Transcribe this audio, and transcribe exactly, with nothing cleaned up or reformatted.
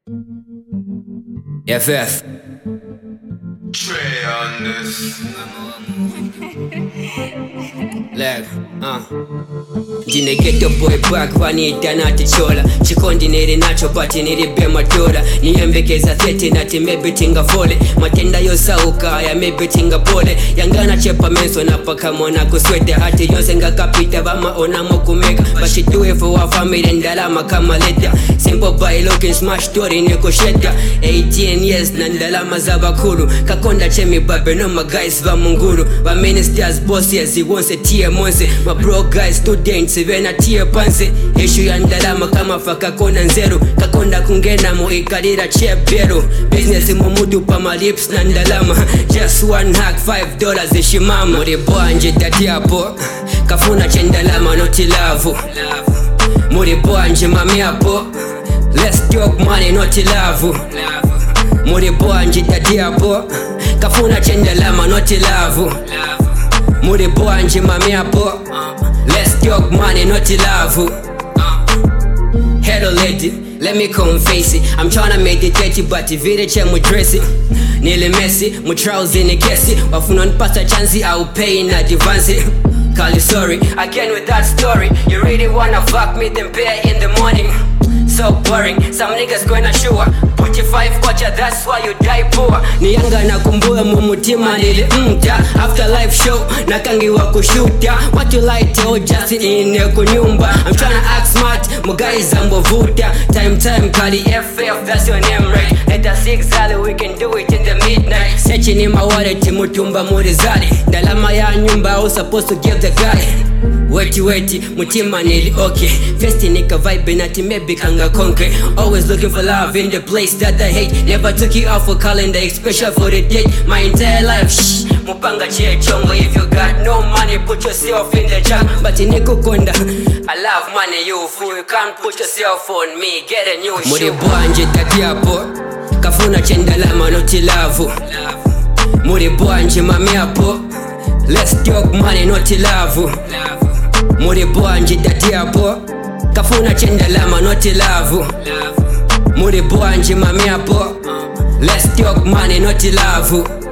F F. Trey on this. Leg, uh. Ndine ghetto boy back vanita nati chola chikondi nere nacho pati niribe matora niyembekeza thete nati maybe tinga fole matenda yosauka ya maybe tinga pole yangana chepa menso napaka mwana kuswete hati yonse ngakapita bama onamo kumeka but she do it for her family ndalama kama leta simple by looking smash story niko sheta eighteen years na ndalama za bakulu kakonda chemi babe no my guys va munguru ba ministers bosses wonse tie monse my bro guys students vena tie panse issue ya ndalama kama faka kona nzero kakonda kungena mo ikalira chepero business mumudu pa my lips na ndalama just one hack five dollars ishimama muri bwanje tati hapo kafuna chendalama noti love muri bwanje mami hapo let's talk money noti love muri bwanje tati hapo kafuna chendalama noti love muri bwanje mami hapo let's talk money noti love. Hello lady, let me confess it. I'm tryna meditate but vile che mudresi nile messy, mu trouser in kesi wafuna nipata chanzi au pay in advance. Call you sorry again with that story. You really wanna fuck me then pay in the morning. So boring, some niggas gonna show up. Put your five watcher, that's why you die poor. Ni yanga na kumbua mumutima nili mta. After live show, nakangi wa kushuta. What you like to just in kunyumba. I'm tryna act smart, my guys ambovuta. Time time kali F F, that's your name right. Let us six alley, we can do it in the midnight. Searching in my wallet, mutumba murizali. Dalama ya nyumba, I was supposed to give the guy. Weti weti, mutima nili okay. Festi nika vibe nati maybe kanga conquer. Always looking for love in the place that I hate. Never took you out for calendar, special for the date. My entire life, shh, mupanga chie chongo. If you got no money, put yourself in the jam. But in Konda, I love money, you fool. You can't put yourself on me, get a new shoe. Muri bwanje tati hapo kafuna chendalama noti love. Muri bwanje mami hapo let's talk money noti love. Muri bwanje tati hapo kafuna chendalama noti love. Muri bwanje mami hapo let's talk money noti love.